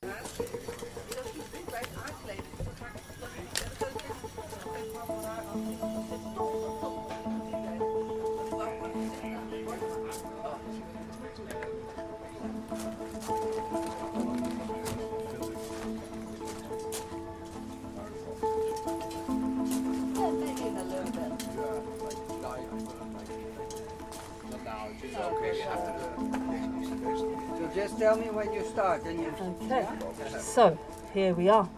So just tell me when you start and you... Okay, so here we are.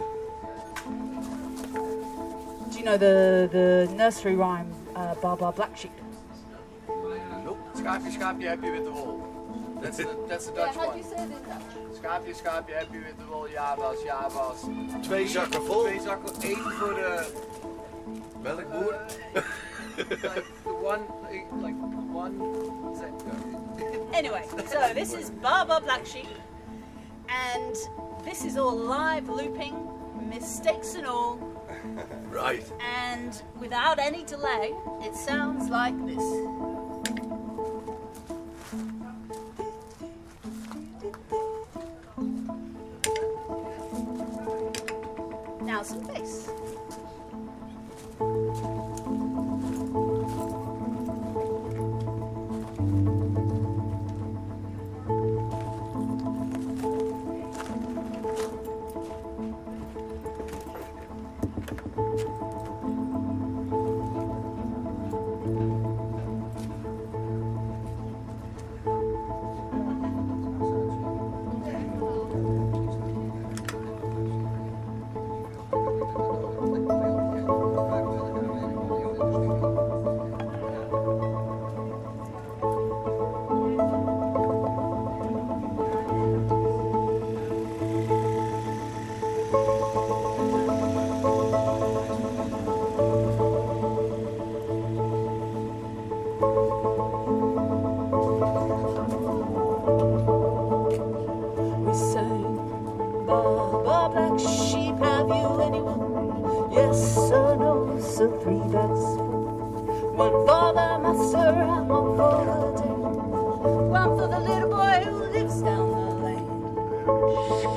Do you know the nursery rhyme, Baa Baa Black Sheep? Nope. Schaapje, schaapje, heb je witte wol. That's the Dutch How do one. you say it in Dutch? Schaapje, schaapje, heb je witte wol. Ja was, ja was. 2 zakken vol. 2 zakken, 1 voor de... Melkboer. like one... Anyway, so this is Baa Baa Black Sheep, and this is all live looping, mistakes and all, Right. and without any delay, it sounds like this. Now some bass. We sang, Baa Baa Black Sheep, have you anyone? Yes or no, so 3 bags full. One for the master and one for the dame. One for the little boy who lives down the lane.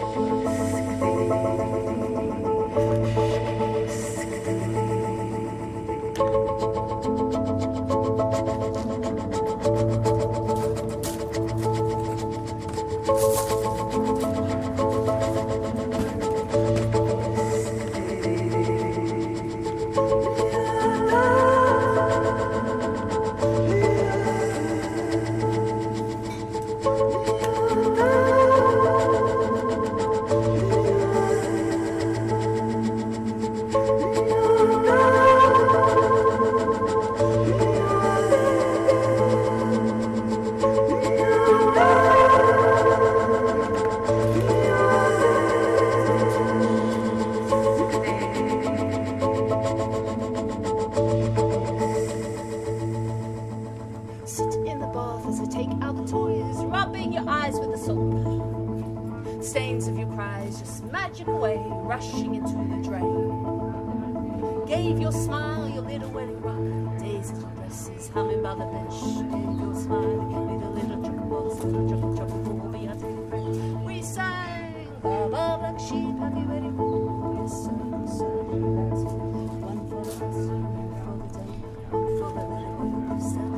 Sit in the bath as I take out the toys, rubbing your eyes with the soap. Stains of your cries just magic away, rushing into the drain. Gave your smile your little wedding rock, daisies and dresses, humming by the bench. Gave your smile with a little chuckle box, little chuckle chuckle for me, I take a friend. We sang, Baa Baa Black Sheep, have you ready? Yes, sir, sir, that's it. One for the master, one for the day, one for the little boy who lives down.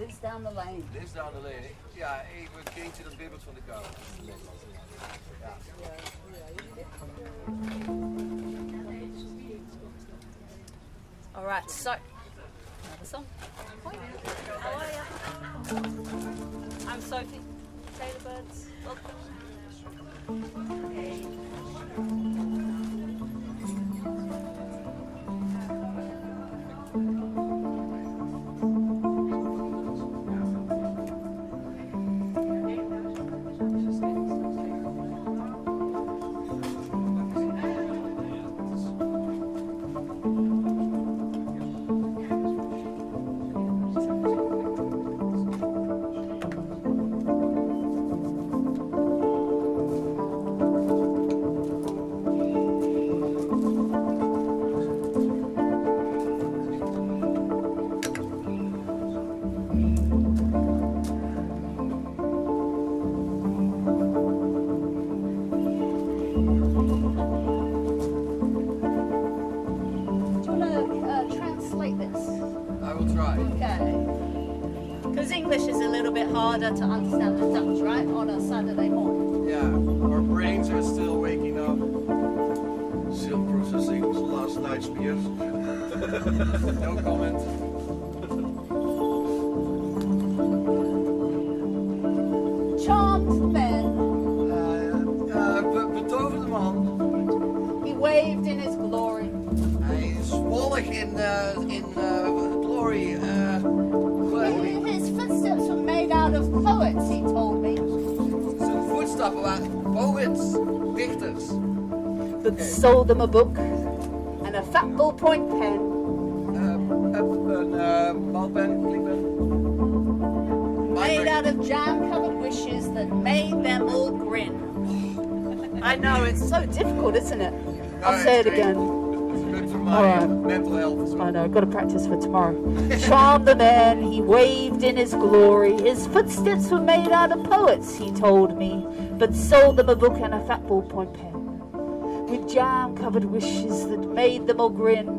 lives down the lane. Lives down the lane. Ja, even een kindje dat bibbert van de kou. Ja. All right, so another song. How are you? I'm Sophie. Taylor Birds. Welcome. Harder to understand the Dutch, right? On a Saturday morning. Yeah, our brains are still waking up. Still processing last night's beers. No comment. Charmed man. Betoverde man. He waved in his glory. Hij is wollig in glory. His footsteps were made out of poets, he told me. Zijn voetstappen waren poets, dichters. But sold them a book and a fat ballpoint pen. Een balpen, klippen. Made out of jam-covered wishes that made them all grin. I know, it's so difficult, isn't it? I'll say it again. Good for my mental health. I know, I've got to practice for tomorrow. Charmed the man, he waved in his glory. His footsteps were made out of poets, he told me, but sold them a book and a fat ballpoint pen, with jam-covered wishes that made them all grin.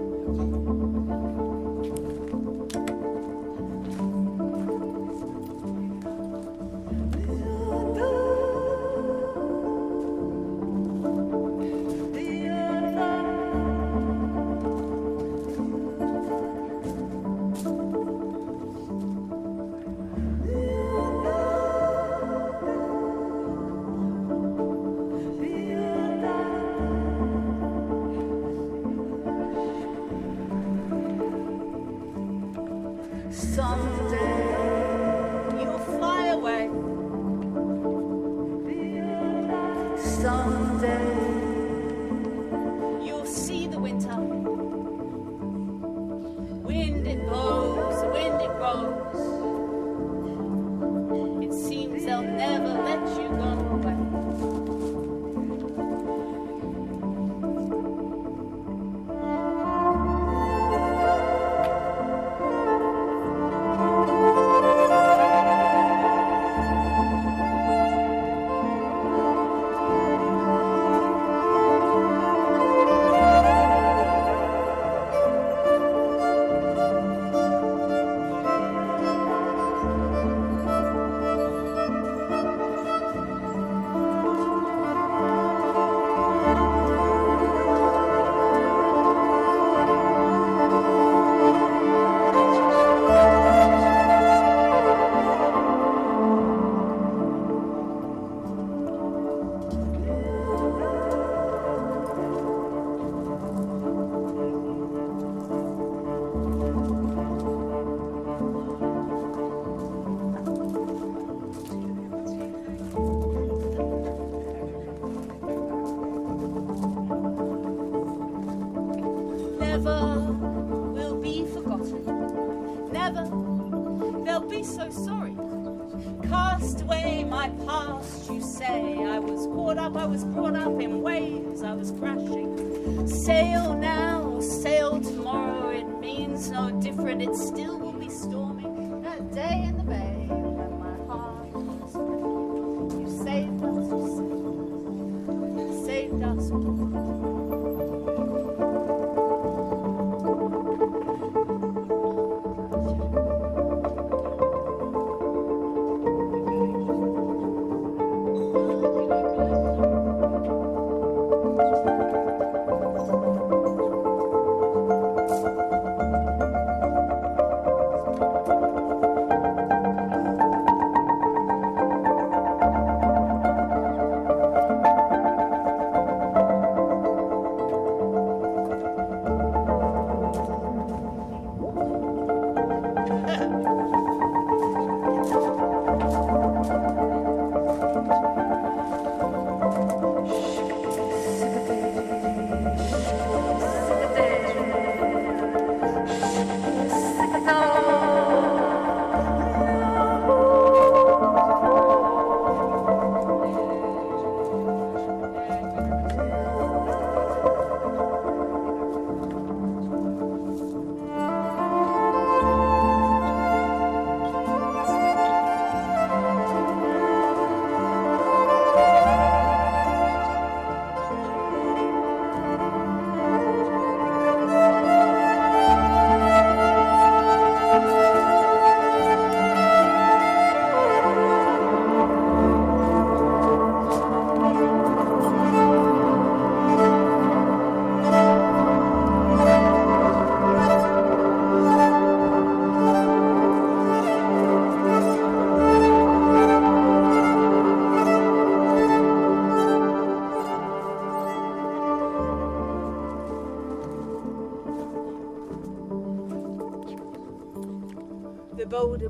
I was brought up in waves, I was crashing. Sail now, sail tomorrow, it means no different, it still will be stormy. That day in the bay when my heart was free. You saved us, you saved us all.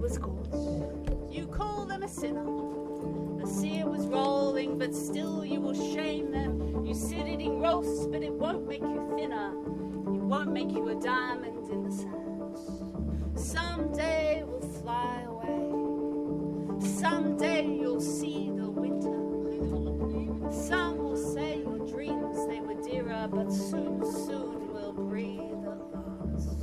was caught. You call them a sinner. The sea was rolling, but still you will shame them. You sit eating roast, but it won't make you thinner. It won't make you a diamond in the sand. Someday we'll fly away. Someday you'll see the winter. Some will say your dreams, they were dearer, but soon we'll breathe at last.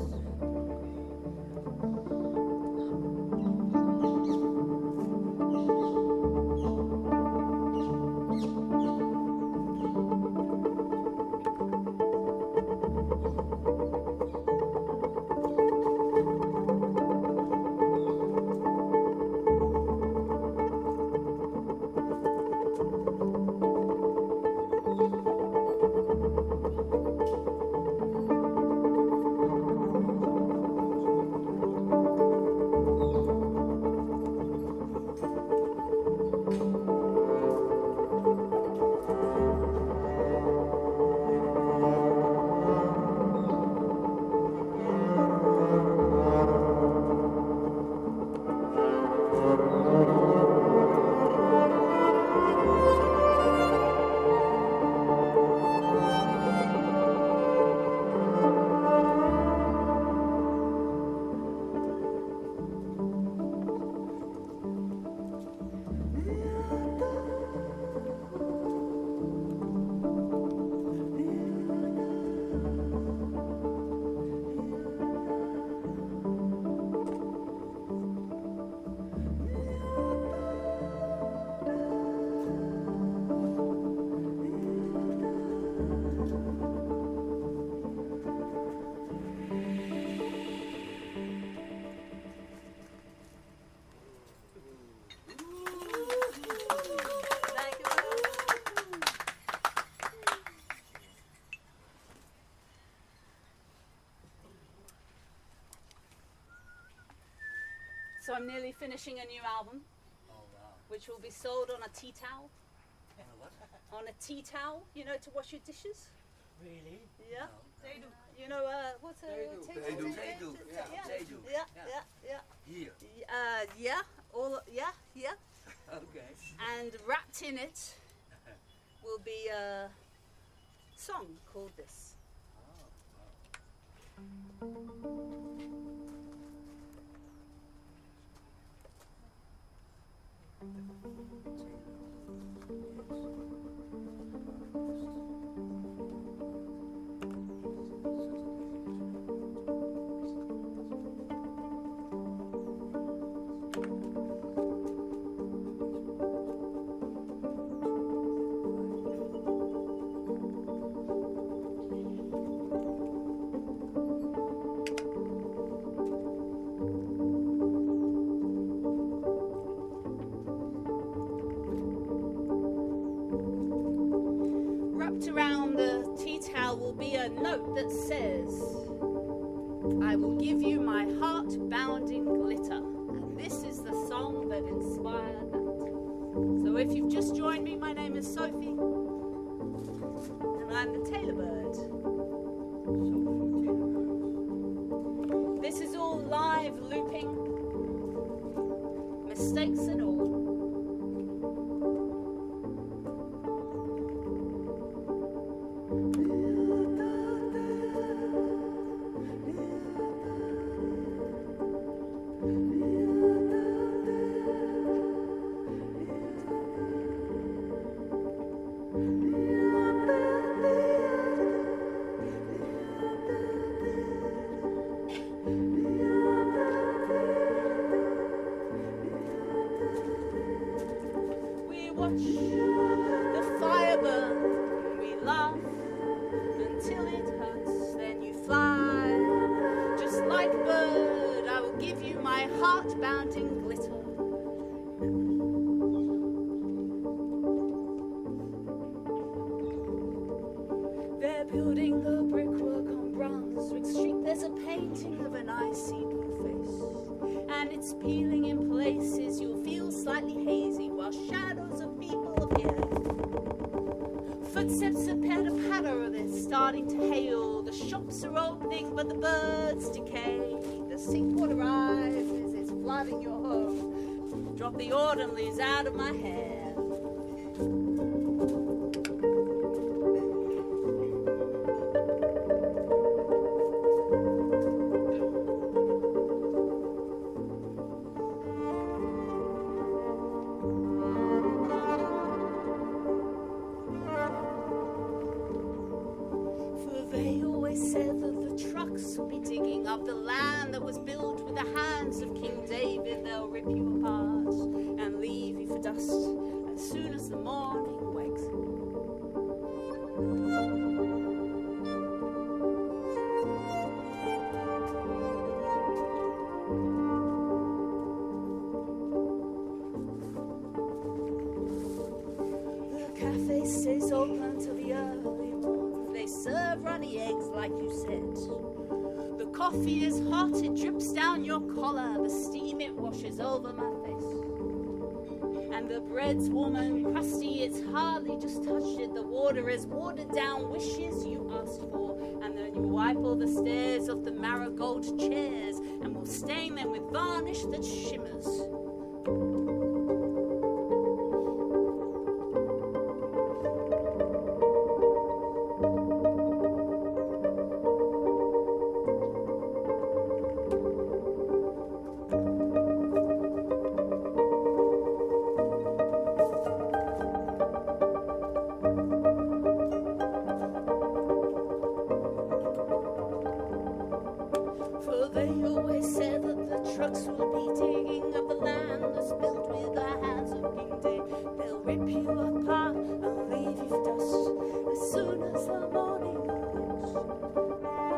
So I'm nearly finishing a new album, which will be sold on a tea towel. On a tea towel, you know, to wash your dishes. Really? Yeah. No. They do. You know what's a They do. Yeah. Here. Yeah. Okay. And wrapped in it will be a song called this. Around the tea towel will be a note that says, I will give you my heart-bounding glitter. And this is the song that inspired that. So if you've just joined me, my name is Sophie, and I'm the Tailor Bird. This is all live looping, mistakes and all. Building the brickwork on Brunswick Street, there's a painting of an icy blue face, and it's peeling in places. You'll feel slightly hazy while shadows of people appear. Footsteps of patter-patter, they're starting to hail. The shops are opening, but the birds decay. The sink water rises, it's flooding your home. Drop the autumn leaves out of my hair. They always said that the trucks would be digging up the land that was built with the hands of King David. They'll rip you apart and leave you for dust as soon as the morning wakes. The cafe stays open till the early morning. They serve runny eggs like you said. The coffee is hot, it drips down your collar. The steam, it washes over my face. And the bread's warm and crusty, it's hardly just touched it. The water is watered down wishes you asked for. And then you wipe all the stairs off the marigold chairs and we'll stain them with varnish that shimmers. They always said that the trucks will be digging up the land that's built with the hands of King David. They'll rip you apart and leave you for dust as soon as the morning comes.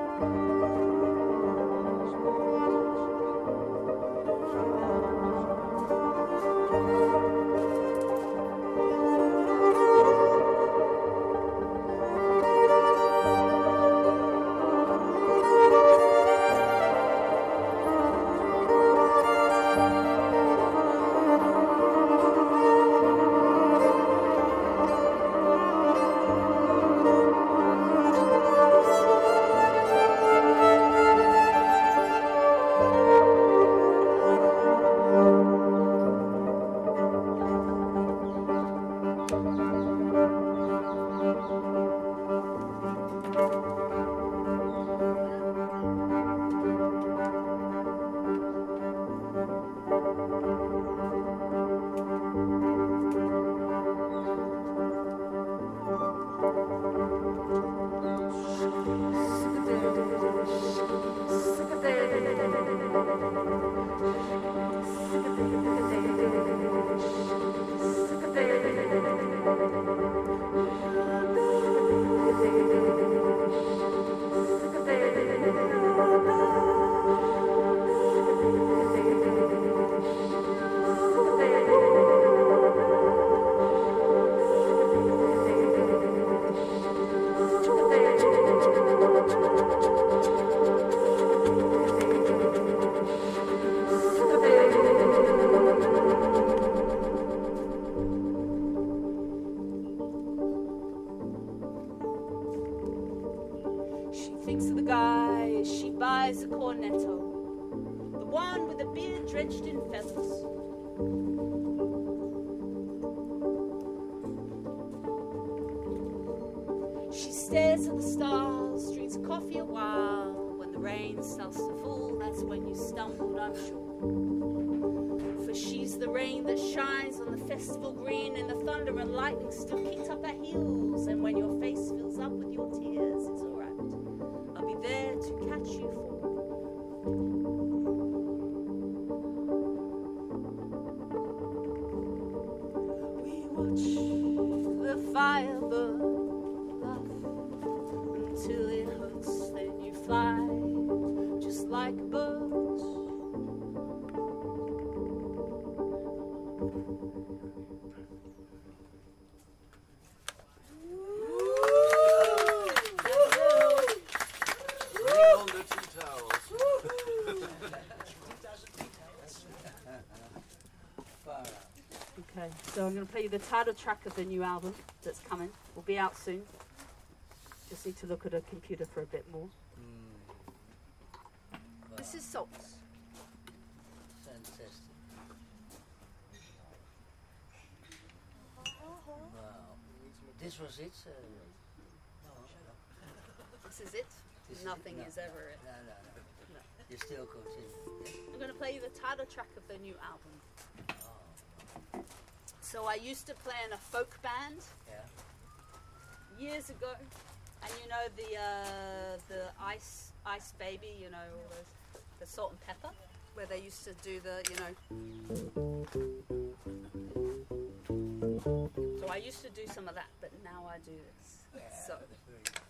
Thinks of the guy as she buys a cornetto, the one with the beard drenched in feathers. She stares at the stars, drinks coffee a while. When the rain starts to fall, that's when you stumbled, I'm sure. For she's the rain that shines on the festival green, and the thunder and lightning still kicked up her heels. And when your face fills up with your tears, it's alright. I'll be there to catch you fall. We watch the fire burn up until it hurts. Then you fly just like birds. Okay, so I'm going to play you the title track of the new album that's coming. Will be out soon. Just need to look at a computer for a bit more. This is Salts. Sen Fantastic. Wow. This was it? No. This is it. This is Nothing it? No. is ever it. No. No. You still continue. I'm going to play you the title track of the new album. Oh. So I used to play in a folk band Yeah. years ago, and you know the Ice Baby, you know, all those, the Salt and Pepper, where they used to do the, you know. So I used to do some of that, but now I do this. Yeah, So that's very nice.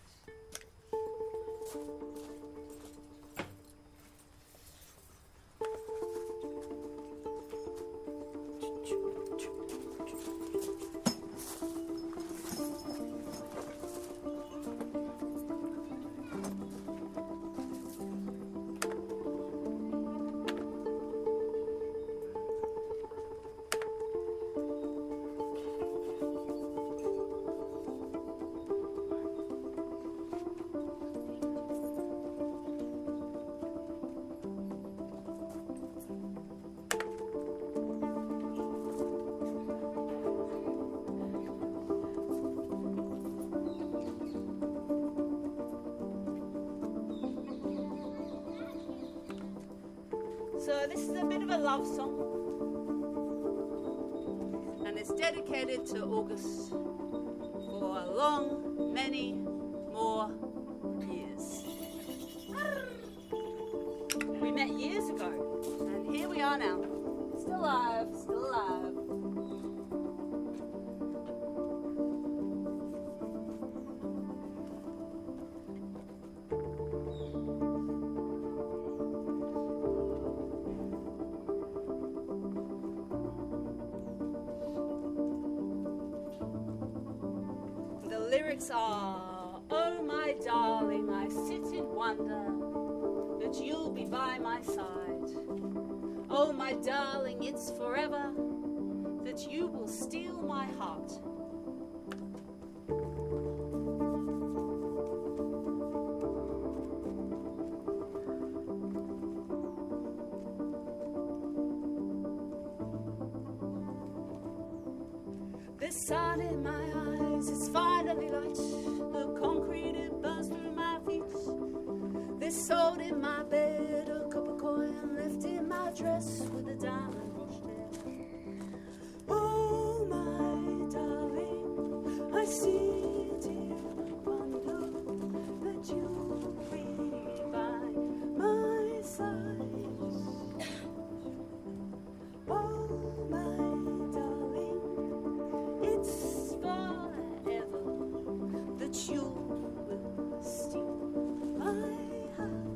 So this is a bit of a love song, and it's dedicated to August for a long, many more years. We met years ago, and here we are now, still alive, still alive. The lyrics are, oh my darling, I sit in wonder that you'll be by my side. Oh my darling, it's forever that you will steal my heart. The sun in my eyes is finally light. The concrete, it burns through my feet. There's salt in my bed, a copper coin left in my dress with a diamond brushed hair. Oh my darling, I sit in wonder that you'll be by my side. Oh my darling, it's forever that you will steal my heart.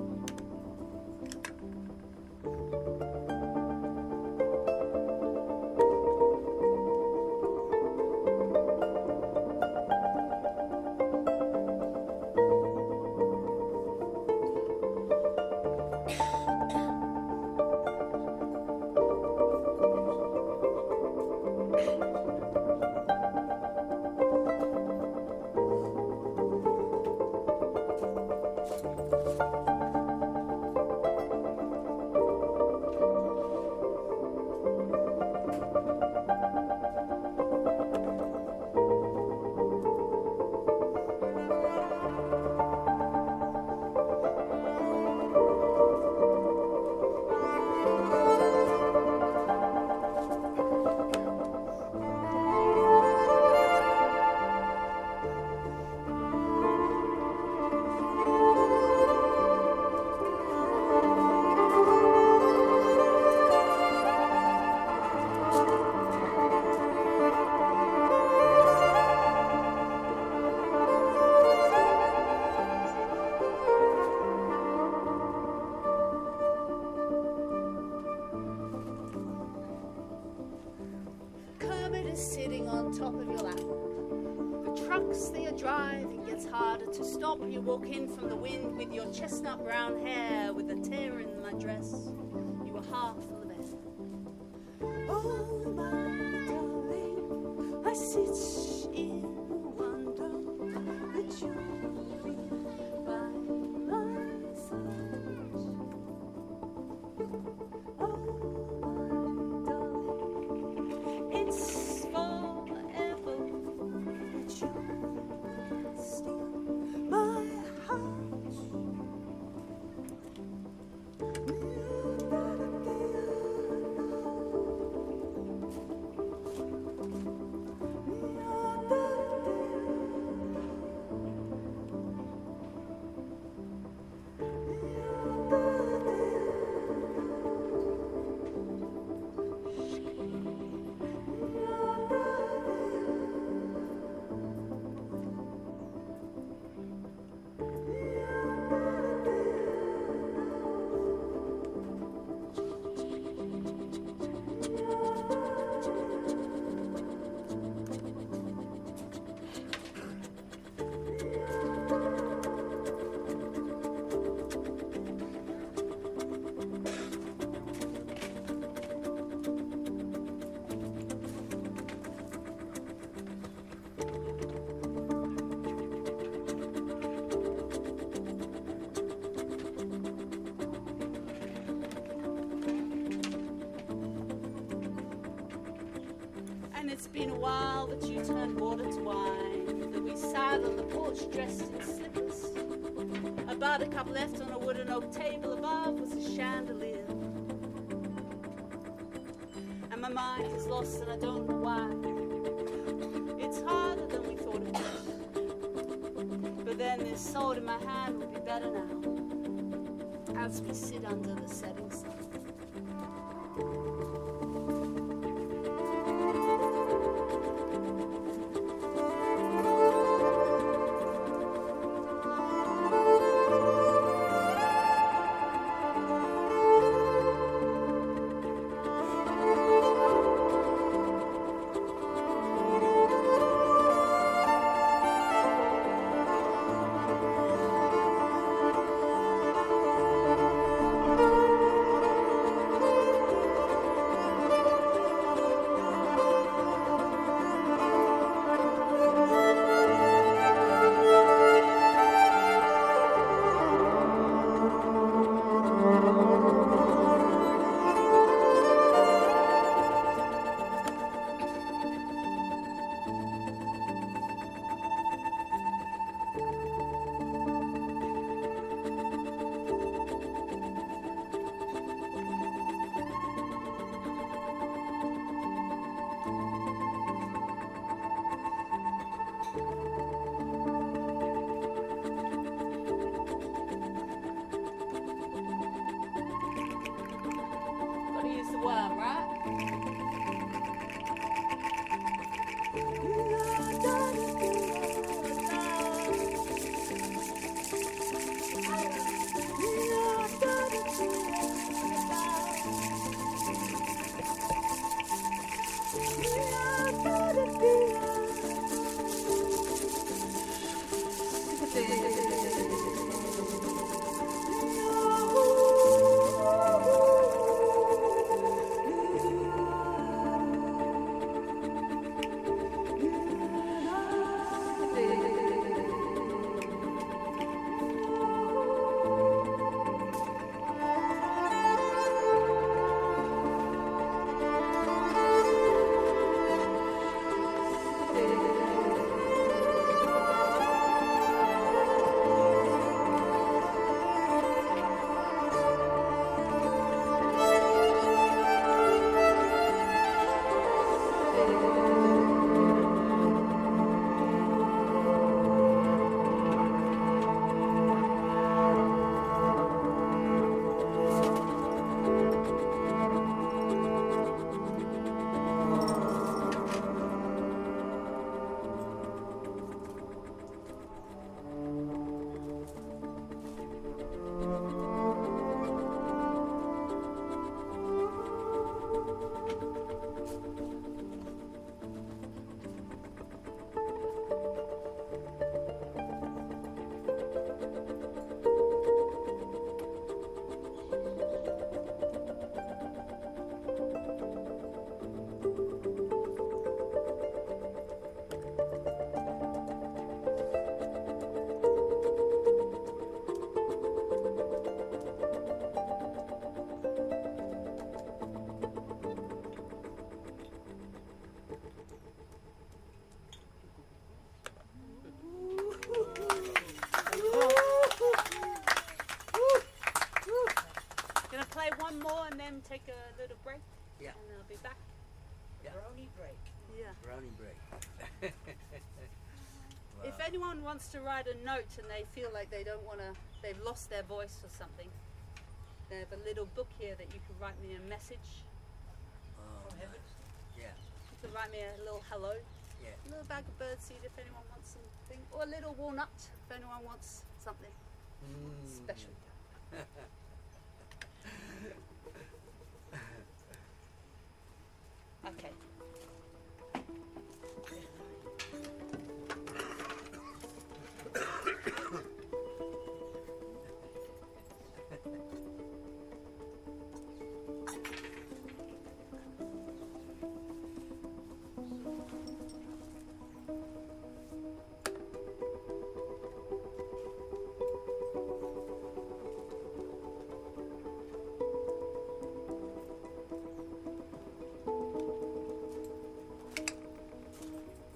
Kermit is sitting on top of your lap. The trucks that you're driving gets harder to stop. You walk in from the wind with your chestnut brown hair, with a tear in my dress. You were half full of air. Oh my darling, I sit in wonder that you'll be by my side. Oh And it's been a while that you turned water to wine, that we sat on the porch dressed in slippers. About a cup left on a wooden oak table above was a chandelier. And my mind is lost and I don't know why. It's harder than we thought it was. But then this sword in my hand will be better now, as we sit under the setting sun. Gotta use the worm, right? One more and then take a little break. Yeah. And I'll be back. Yeah. Brownie break. Yeah. Brownie break. If anyone wants to write a note and they feel like they don't want to, they've lost their voice or something, they have a little book here that you can write me a message. Oh, nice. Yeah. You can write me a little hello. Yeah. A little bag of birdseed if anyone wants something, or a little walnut if anyone wants something special. Okay.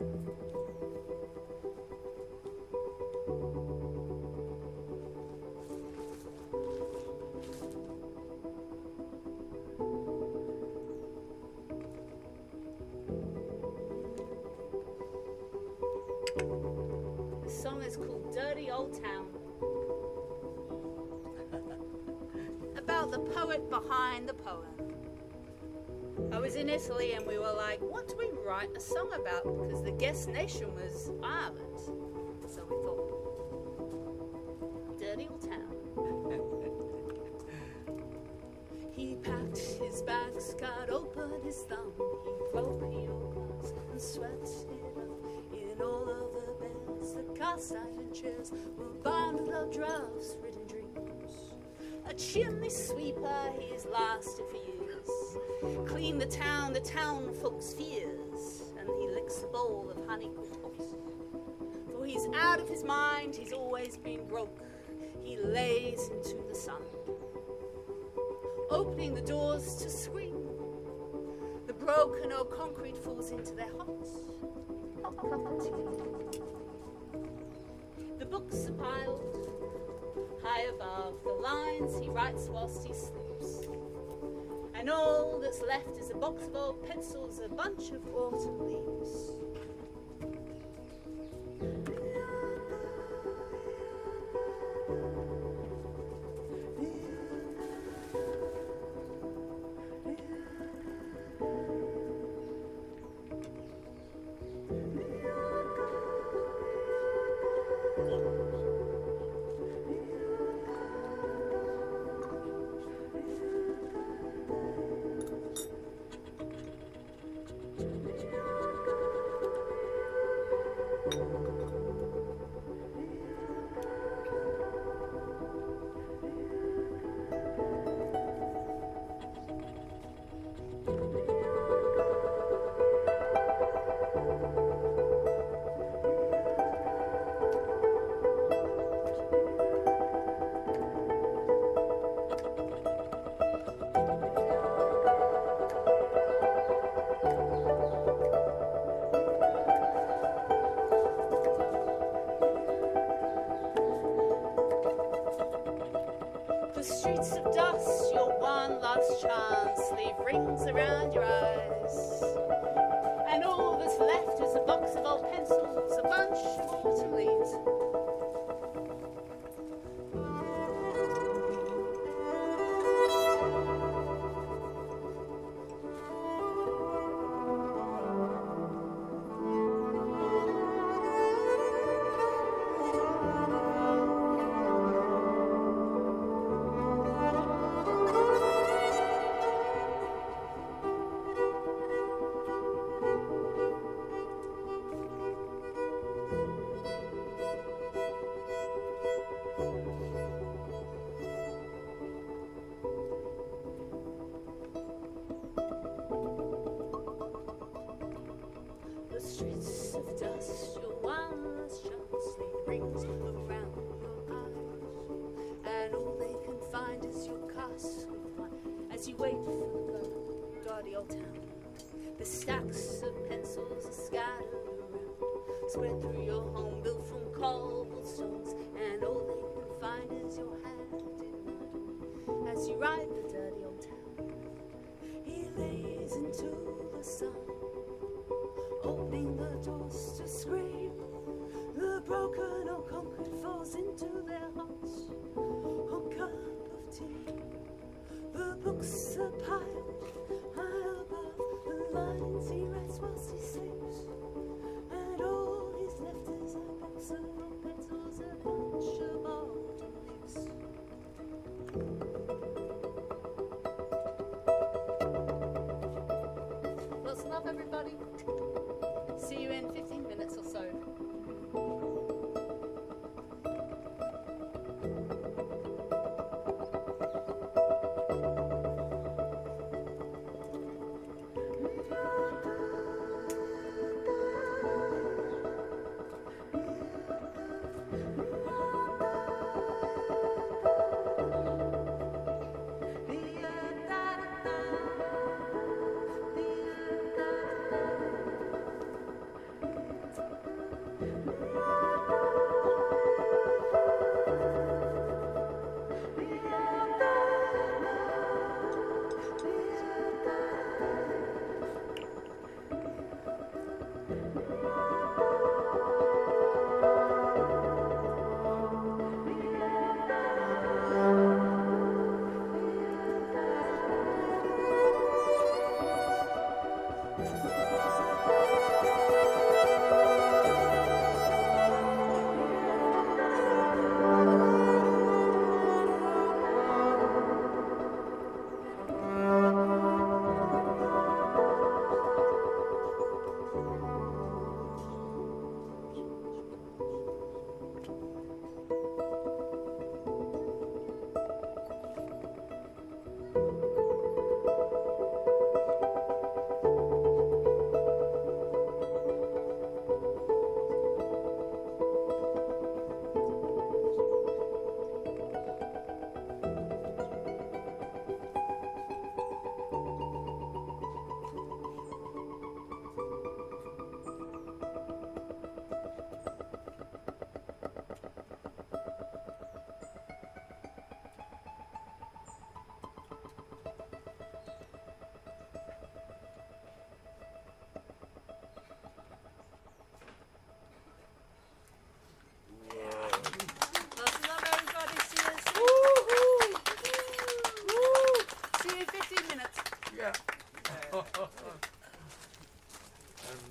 The song is called Dirty Old Town. About the poet behind the poem. I was in Italy and we were like, what do we write a song about? Because the guest nation was Ireland. So we thought, Dirty Old Town. He packed his bags, cut open his thumb. He broke the old glass and swept it up. In all of the beds, the cast iron chairs were bundled up drafts-ridden dreams. A chimney sweeper, he's lasted for years. Clean the town folks' fears. And he licks a bowl of honey cooked. For he's out of his mind, he's always been broke. He lays into the sun, opening the doors to scream. The broken old concrete falls into their hots. The books are piled high above the lines he writes whilst he sleeps. And all that's left is a box of old pencils, a bunch of autumn leaves. The streets of dust, your one last chance, leave rings around your eyes. And all that's left is a box of old pencils, a bunch of autumn leaves. The streets of dust, your one last chance, leave rings around your eyes. And all they can find is your cast with one as you wait for the dirty old town. The stacks of pencils are scattered around, spread through your home built from cobblestones. And all they can find is your hand in mud as you ride the dirty old town. He lays into the sun, opening the doors to scream. The broken old concrete falls into their hearts. On cup of tea, the books are piled high above the lines he writes whilst he sleeps. And all he's left is a box of old pencils, a bunch of autumn leaves. Lots of love, everybody. See you in 15 minutes or so.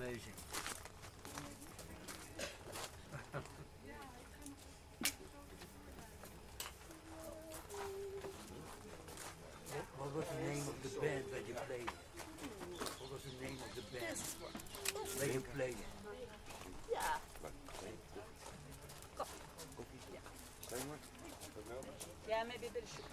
amazing. What was the name of the band that you played? What was the name of the band that you played? Yeah. Yeah, maybe a bit of sugar.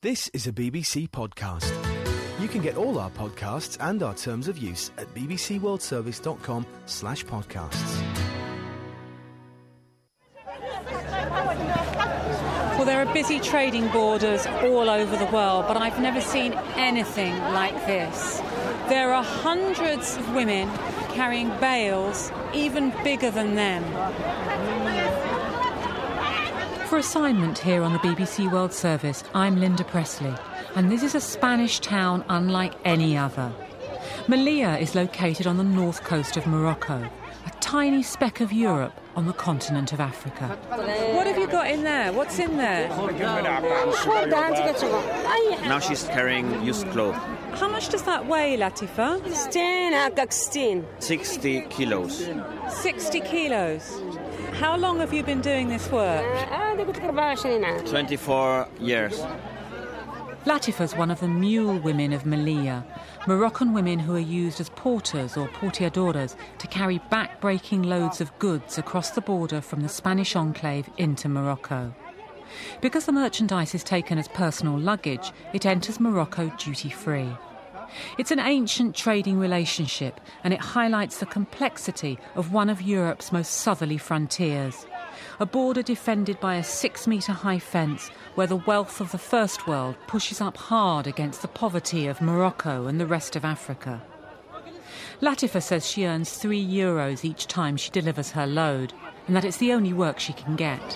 This is a BBC podcast. You can get all our podcasts and our terms of use at bbcworldservice.com/podcasts. Well, there are busy trading borders all over the world, but I've never seen anything like this. There are hundreds of women carrying bales even bigger than them. For assignment here on the BBC World Service, I'm Linda Presley, and this is a Spanish town unlike any other. Melilla is located on the north coast of Morocco, a tiny speck of Europe on the continent of Africa. What have you got in there? What's in there? Now she's carrying used clothes. How much does that weigh, Latifa? 60 kilos. 60 kilos. How long have you been doing this work? 24 years. Latifa's one of the mule women of Melilla, Moroccan women who are used as porters or porteadoras to carry back-breaking loads of goods across the border from the Spanish enclave into Morocco. Because the merchandise is taken as personal luggage, it enters Morocco duty-free. It's an ancient trading relationship, and it highlights the complexity of one of Europe's most southerly frontiers. A border defended by a 6-metre-high fence where the wealth of the First World pushes up hard against the poverty of Morocco and the rest of Africa. Latifa says she earns €3 each time she delivers her load, and that it's the only work she can get.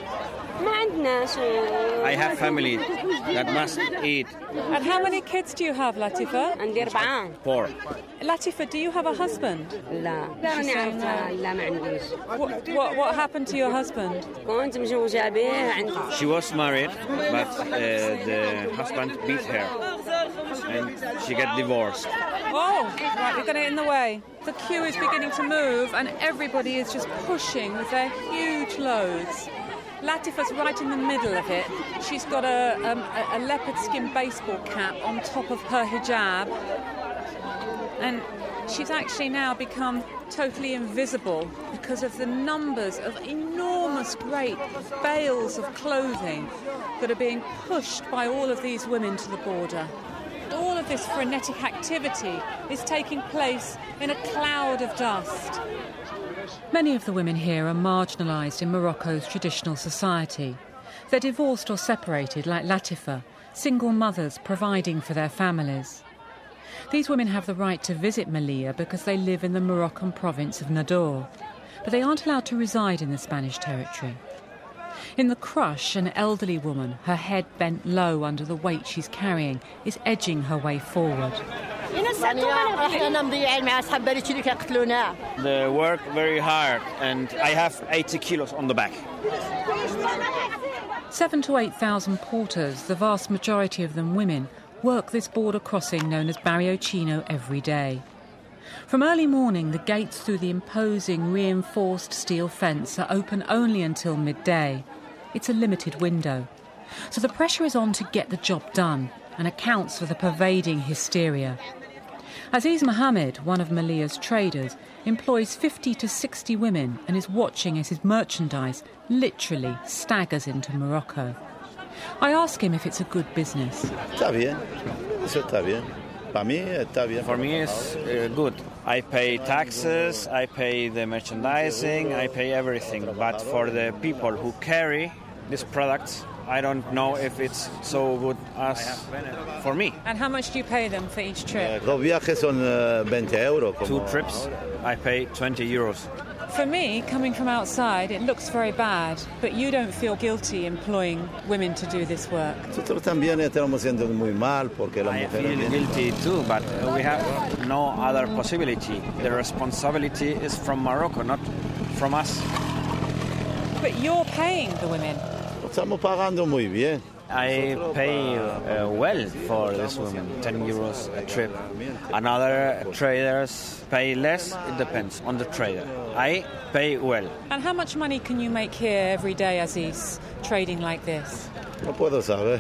I have family that must eat. And how many kids do you have, Latifa? 4. Latifa, do you have a husband? What happened to your husband? She was married, but the husband beat her and she got divorced. Oh, right, we're getting in the way. The queue is beginning to move and everybody is just pushing with their huge loads. Latifa's right in the middle of it. She's got a leopard skin baseball cap on top of her hijab. And she's actually now become totally invisible because of the numbers of enormous, great bales of clothing that are being pushed by all of these women to the border. All of this frenetic activity is taking place in a cloud of dust. Many of the women here are marginalised in Morocco's traditional society. They're divorced or separated, like Latifa, single mothers providing for their families. These women have the right to visit Melilla because they live in the Moroccan province of Nador, but they aren't allowed to reside in the Spanish territory. In the crush, an elderly woman, her head bent low under the weight she's carrying, is edging her way forward. They work very hard and I have 80 kilos on the back. 7,000 to 8,000 porters, the vast majority of them women, work this border crossing known as Barrio Chino every day. From early morning, the gates through the imposing reinforced steel fence are open only until midday. It's a limited window. So the pressure is on to get the job done and accounts for the pervading hysteria. Aziz Mohammed, one of Melilla's traders, employs 50 to 60 women and is watching as his merchandise literally staggers into Morocco. I ask him if it's a good business. For me, it's good. I pay taxes, I pay the merchandising, I pay everything. But for the people who carry these products, I don't know if it's so good as for me. And how much do you pay them for each trip? 2 trips, I pay €20. For me, coming from outside, it looks very bad, but you don't feel guilty employing women to do this work. I feel guilty too, but we have no other possibility. The responsibility is from Morocco, not from us. But you're paying the women. I pay well for this woman, €10 a trip. Another traders pay less, it depends on the trader. I pay well. And how much money can you make here every day, Aziz, trading like this? No puedo saber.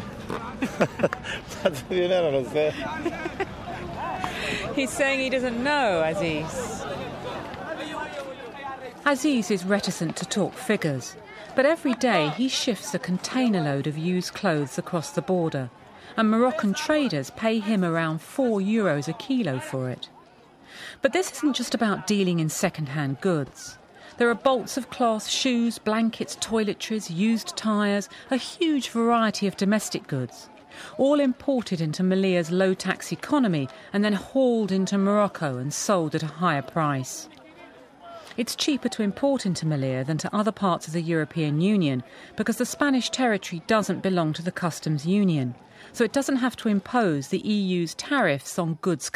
He's saying he doesn't know, Aziz. Aziz is reticent to talk figures. But every day he shifts a container load of used clothes across the border. and Moroccan traders pay him around €4 a kilo for it. But this isn't just about dealing in second-hand goods. There are bolts of cloth, shoes, blankets, toiletries, used tyres, a huge variety of domestic goods, all imported into Malia's low-tax economy and then hauled into Morocco and sold at a higher price. It's cheaper to import into Malia than to other parts of the European Union because the Spanish territory doesn't belong to the customs union, so it doesn't have to impose the EU's tariffs on goods